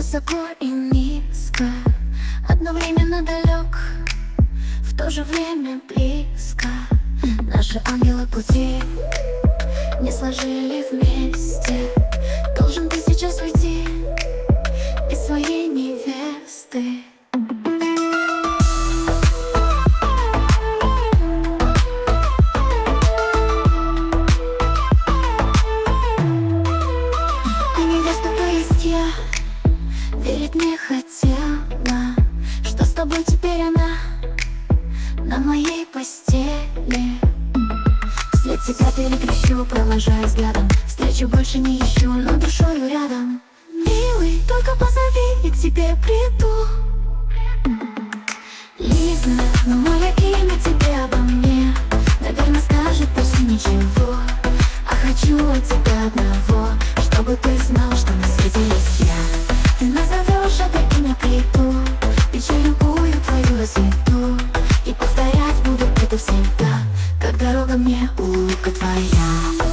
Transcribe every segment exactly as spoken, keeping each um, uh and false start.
высоко и низко, одновременно далек, в то же время близко. Наши ангелы пути не сложили вместе. Должен ты сейчас уйти из своей невесты. А невеста, то есть я, верить не хотела, что с тобой теперь она на моей постели. Вслед тебя перекрещу, провожая взглядом. Встречу больше не ищу, но душою рядом. Милый, только позови, и к тебе приду. Лиза, но мое имя тебе обо мне наверное скажет почти ничего. А хочу от тебя одного, чтобы ты знал, что на свете есть я. Ты назовешь это имя, приду, печаль любую твою расцвету, и повторять буду это всегда, как дорога мне, улыбка твоя.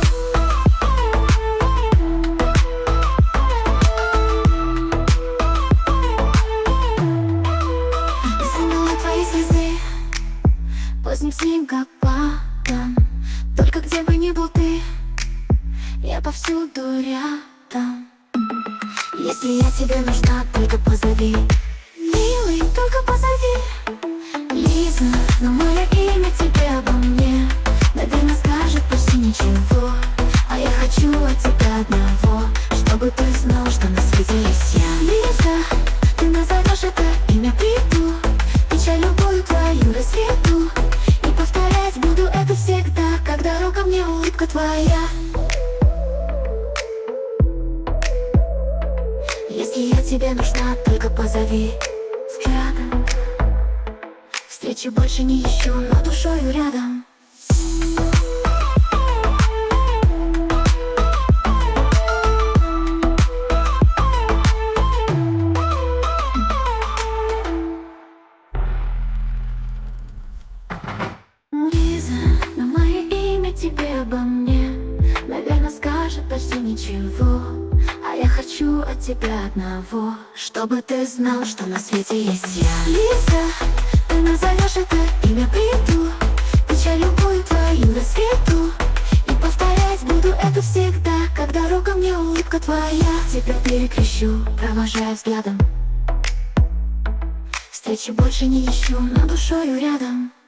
Заняла твои звезды поздним снегопадом. Только где бы ни был ты, я повсюду рядом. Если я тебе нужна, только позови. Милый, только позови. Лиза, но мое имя тебе обо мне наверное скажет почти ничего. А я хочу от тебя одного, чтобы ты знал, что на свете есть я. Лиза, ты назовешь это имя, приду, печаль любую твою расцвету, и повторять буду это всегда, как дорога мне, улыбка твоя. Если я тебе нужна, только позови взглядом. Встречи больше не ищу, но душою рядом. Лиза, но мое имя тебе обо мне наверное скажет почти ничего. А я хочу от тебя одного, чтобы ты знал, что на свете есть я. Лиза, ты назовешь это имя, приду, печаль любую твою расцвету, и повторять буду это всегда, как дорога мне, улыбка твоя. Тебя перекрещу, провожая взглядом. Встречи больше не ищу, но душою рядом.